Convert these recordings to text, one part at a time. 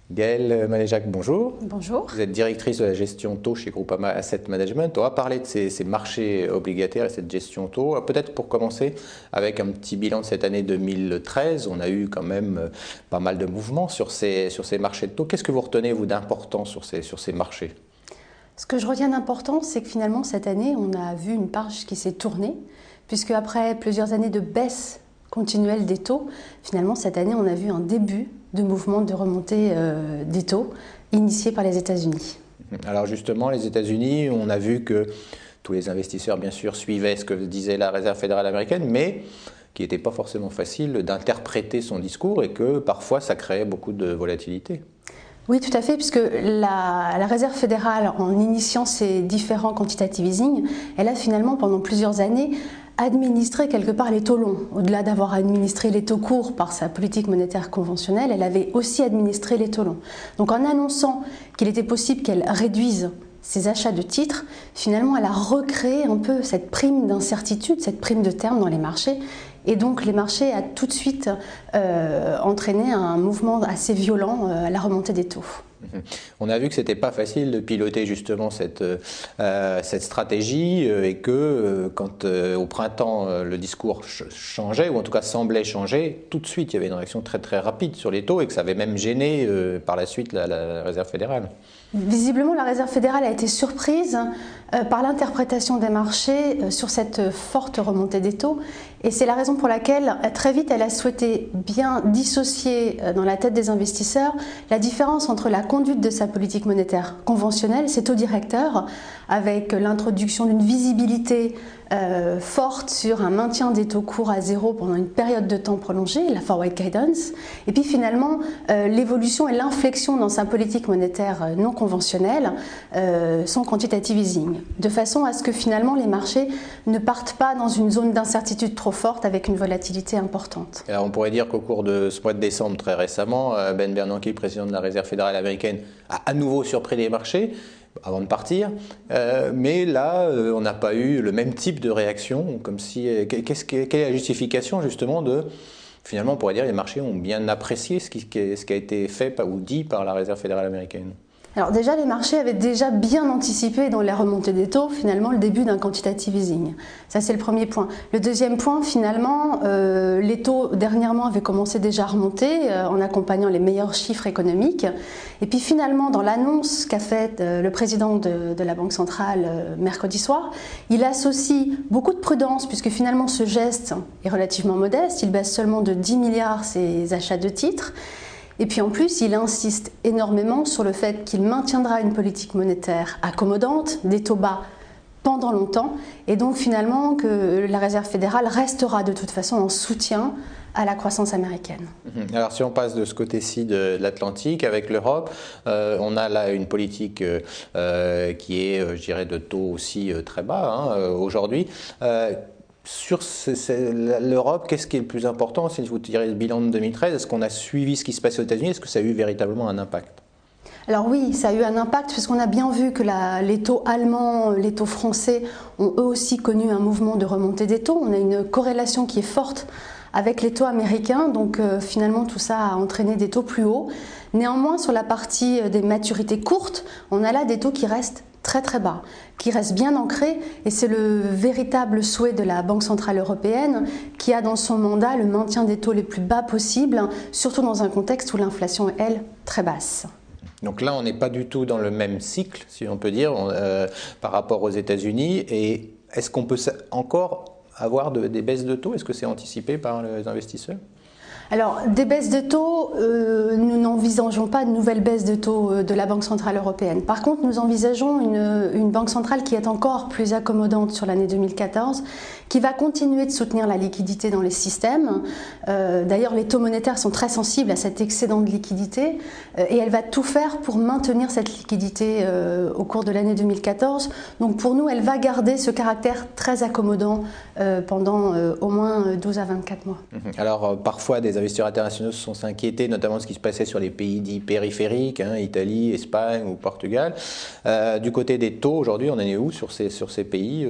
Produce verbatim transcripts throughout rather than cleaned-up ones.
Gaëlle Maléjac, bonjour. Bonjour. Vous êtes directrice de la gestion taux chez Groupama Asset Management. On va parler de ces, ces marchés obligataires et cette gestion taux. Peut-être pour commencer avec un petit bilan de cette année deux mille treize. On a eu quand même pas mal de mouvements sur ces, sur ces marchés de taux. Qu'est-ce que vous retenez, vous, d'important sur ces, sur ces marchés ? Ce que je retiens d'important, c'est que finalement, cette année, on a vu une page qui s'est tournée, puisque après plusieurs années de baisse continuelle des taux, finalement, cette année, on a vu un début de mouvement de remontée euh, des taux initié par les États-Unis. Alors justement, les États-Unis, on a vu que tous les investisseurs, bien sûr, suivaient ce que disait la Réserve fédérale américaine, mais qui n'était pas forcément facile d'interpréter son discours et que parfois ça créait beaucoup de volatilité. Oui, tout à fait, puisque la, la Réserve fédérale, en initiant ses différents quantitative easing, elle a finalement, pendant plusieurs années, administré quelque part les taux longs. Au-delà d'avoir administré les taux courts par sa politique monétaire conventionnelle, elle avait aussi administré les taux longs. Donc en annonçant qu'il était possible qu'elle réduise ses achats de titres, finalement elle a recréé un peu cette prime d'incertitude, cette prime de terme dans les marchés. Et donc les marchés a tout de suite euh, entraîné un mouvement assez violent euh, à la remontée des taux. On a vu que ce n'était pas facile de piloter justement cette, euh, cette stratégie euh, et que euh, quand euh, au printemps euh, le discours ch changeait, ou en tout cas semblait changer, tout de suite il y avait une réaction très très rapide sur les taux et que ça avait même gêné euh, par la suite la, la Réserve fédérale. Visiblement, la Réserve fédérale a été surprise euh, par l'interprétation des marchés euh, sur cette forte remontée des taux. Et c'est la raison pour laquelle, euh, très vite, elle a souhaité bien dissocier euh, dans la tête des investisseurs la différence entre la conduite de sa politique monétaire conventionnelle, ses taux directeurs, avec l'introduction d'une visibilité euh, forte sur un maintien des taux courts à zéro pendant une période de temps prolongée, la forward guidance, et puis finalement euh, l'évolution et l'inflexion dans sa politique monétaire euh, non conventionnelle, euh, son quantitative easing, de façon à ce que finalement les marchés ne partent pas dans une zone d'incertitude trop forte avec une volatilité importante. Alors on pourrait dire qu'au cours de ce mois de décembre, très récemment, Ben Bernanke, président de la Réserve fédérale américaine, a à nouveau surpris les marchés avant de partir, euh, mais là euh, on n'a pas eu le même type de réaction, comme si, qu'est-ce que, quelle est la justification justement de, finalement on pourrait dire les marchés ont bien apprécié ce qui, ce qui a été fait ou dit par la Réserve fédérale américaine. Alors déjà, les marchés avaient déjà bien anticipé dans les remontées des taux, finalement, le début d'un quantitative easing. Ça, c'est le premier point. Le deuxième point, finalement, euh, les taux dernièrement avaient commencé déjà à remonter euh, en accompagnant les meilleurs chiffres économiques. Et puis finalement, dans l'annonce qu'a faite euh, le président de, de la Banque centrale euh, mercredi soir, il associe beaucoup de prudence puisque finalement ce geste est relativement modeste. Il baisse seulement de dix milliards ses achats de titres. Et puis en plus, il insiste énormément sur le fait qu'il maintiendra une politique monétaire accommodante, des taux bas pendant longtemps, et donc finalement que la Réserve fédérale restera de toute façon en soutien à la croissance américaine. Alors si on passe de ce côté-ci de l'Atlantique avec l'Europe, euh, on a là une politique euh, qui est, je dirais, de taux aussi euh, très bas hein, aujourd'hui. Euh, Sur l'Europe, qu'est-ce qui est le plus important? Si vous tirez le bilan de deux mille treize, est-ce qu'on a suivi ce qui se passait aux États-Unis? Est-ce que ça a eu véritablement un impact? Alors oui, ça a eu un impact puisqu'on a bien vu que la, les taux allemands, les taux français ont eux aussi connu un mouvement de remontée des taux. On a une corrélation qui est forte avec les taux américains, donc euh, finalement tout ça a entraîné des taux plus hauts. Néanmoins, sur la partie des maturités courtes, on a là des taux qui restent très très bas, qui reste bien ancré, et c'est le véritable souhait de la Banque centrale européenne qui a dans son mandat le maintien des taux les plus bas possibles, surtout dans un contexte où l'inflation est, elle, très basse. Donc là, on n'est pas du tout dans le même cycle, si on peut dire, euh, par rapport aux États-Unis. Et est-ce qu'on peut encore avoir de, des baisses de taux? Est-ce que c'est anticipé par les investisseurs? Alors, des baisses de taux, euh, nous n'envisageons pas de nouvelles baisses de taux de la Banque centrale européenne. Par contre, nous envisageons une, une Banque centrale qui est encore plus accommodante sur l'année deux mille quatorze, qui va continuer de soutenir la liquidité dans les systèmes. Euh, D'ailleurs, les taux monétaires sont très sensibles à cet excédent de liquidité euh, et elle va tout faire pour maintenir cette liquidité euh, au cours de l'année deux mille quatorze. Donc pour nous, elle va garder ce caractère très accommodant euh, pendant euh, au moins douze à vingt-quatre mois. Alors, euh, parfois, des investisseurs internationaux se sont inquiétés, notamment de ce qui se passait sur les pays dits périphériques, hein, Italie, Espagne ou Portugal. Euh, du côté des taux, aujourd'hui, on en est où sur ces, sur ces pays, euh, justement ?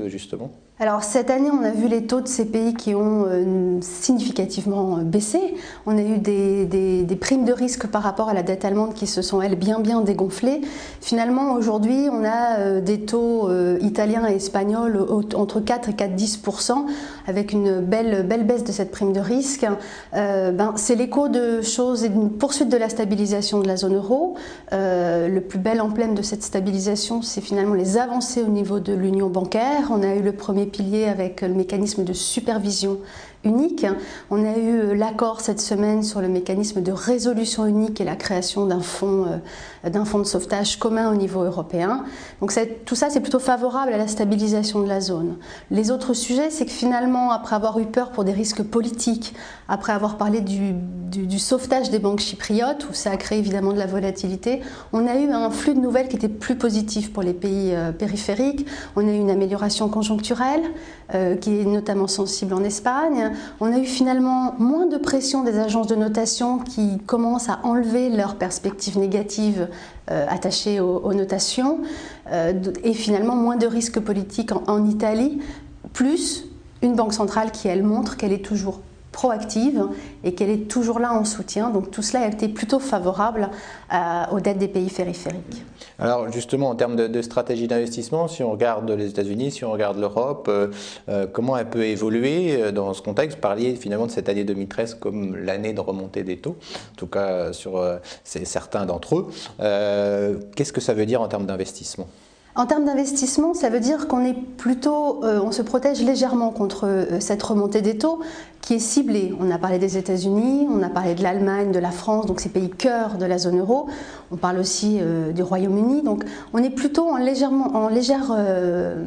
Alors cette année, on a vu les taux de ces pays qui ont euh, significativement baissé. On a eu des, des, des primes de risque par rapport à la dette allemande qui se sont, elles, bien bien dégonflées. Finalement, aujourd'hui, on a euh, des taux euh, italiens et espagnols entre quatre et quatre virgule dix pour cent avec une belle, belle baisse de cette prime de risque. Euh, ben, c'est l'écho de choses et d'une poursuite de la stabilisation de la zone euro. Euh, le plus bel emblème de cette stabilisation, c'est finalement les avancées au niveau de l'union bancaire. On a eu le premier pilier avec le mécanisme de supervision unique. On a eu l'accord cette semaine sur le mécanisme de résolution unique et la création d'un fonds, euh, d'un fonds de sauvetage commun au niveau européen. Donc tout ça, c'est plutôt favorable à la stabilisation de la zone. Les autres sujets, c'est que finalement, après avoir eu peur pour des risques politiques, après avoir parlé du, du, du sauvetage des banques chypriotes, où ça a créé évidemment de la volatilité, on a eu un flux de nouvelles qui était plus positif pour les pays euh, périphériques. On a eu une amélioration conjoncturelle, euh, qui est notamment sensible en Espagne. On a eu finalement moins de pression des agences de notation qui commencent à enlever leurs perspectives négatives euh, attachées aux, aux notations euh, et finalement moins de risques politiques en, en Italie, plus une banque centrale qui, elle, montre qu'elle est toujours proactive et qu'elle est toujours là en soutien. Donc tout cela a été plutôt favorable euh, aux dettes des pays périphériques. Alors justement, en termes de, de stratégie d'investissement, si on regarde les États-Unis, si on regarde l'Europe, euh, euh, comment elle peut évoluer dans ce contexte? Vous parliez finalement de cette année deux mille treize comme l'année de remontée des taux, en tout cas sur euh, certains d'entre eux. Euh, Qu'est-ce que ça veut dire en termes d'investissement? En termes d'investissement, ça veut dire qu'on est plutôt, euh, on se protège légèrement contre euh, cette remontée des taux qui est ciblée. On a parlé des États-Unis, on a parlé de l'Allemagne, de la France, donc ces pays cœurs de la zone euro. On parle aussi euh, du Royaume-Uni. Donc on est plutôt en, légèrement, en légère... Euh,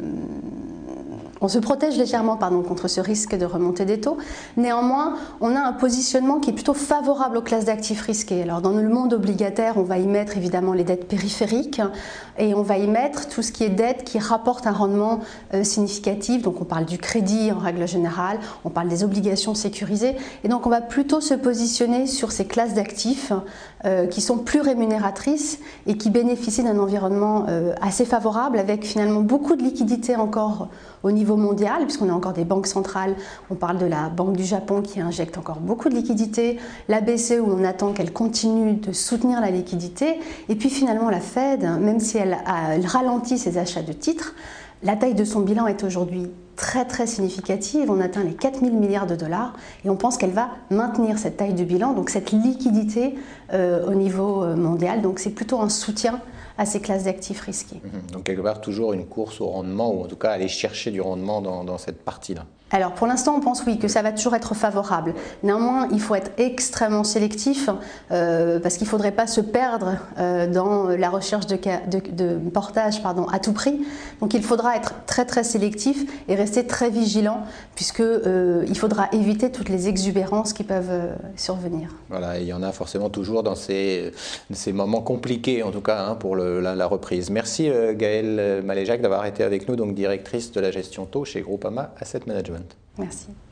On se protège légèrement pardon, contre ce risque de remontée des taux. Néanmoins, on a un positionnement qui est plutôt favorable aux classes d'actifs risqués. Alors, dans le monde obligataire, on va y mettre évidemment les dettes périphériques et on va y mettre tout ce qui est dette qui rapporte un rendement euh, significatif. Donc, on parle du crédit en règle générale, on parle des obligations sécurisées. Et donc, on va plutôt se positionner sur ces classes d'actifs euh, qui sont plus rémunératrices et qui bénéficient d'un environnement euh, assez favorable avec finalement beaucoup de liquidités encore au niveau mondial, puisqu'on a encore des banques centrales. On parle de la Banque du Japon qui injecte encore beaucoup de liquidités, la B C E où on attend qu'elle continue de soutenir la liquidité, et puis finalement la Fed, même si elle, a, elle ralentit ses achats de titres, la taille de son bilan est aujourd'hui très très significative. On atteint les quatre mille milliards de dollars et on pense qu'elle va maintenir cette taille de bilan, donc cette liquidité euh, au niveau mondial. Donc c'est plutôt un soutien à ces classes d'actifs risqués. Donc quelque part toujours une course au rendement, ou en tout cas aller chercher du rendement dans, dans cette partie-là. Alors pour l'instant on pense oui que ça va toujours être favorable. Néanmoins il faut être extrêmement sélectif euh, parce qu'il ne faudrait pas se perdre euh, dans la recherche de, de, de portage pardon, à tout prix. Donc il faudra être très très sélectif et rester très vigilant puisque euh, il faudra éviter toutes les exubérances qui peuvent euh, survenir. Voilà, il y en a forcément toujours dans ces, ces moments compliqués en tout cas hein, pour le, la, la reprise. Merci euh, Gaëlle Maléjac d'avoir été avec nous, donc directrice de la gestion taux chez Groupama Asset Management. Merci.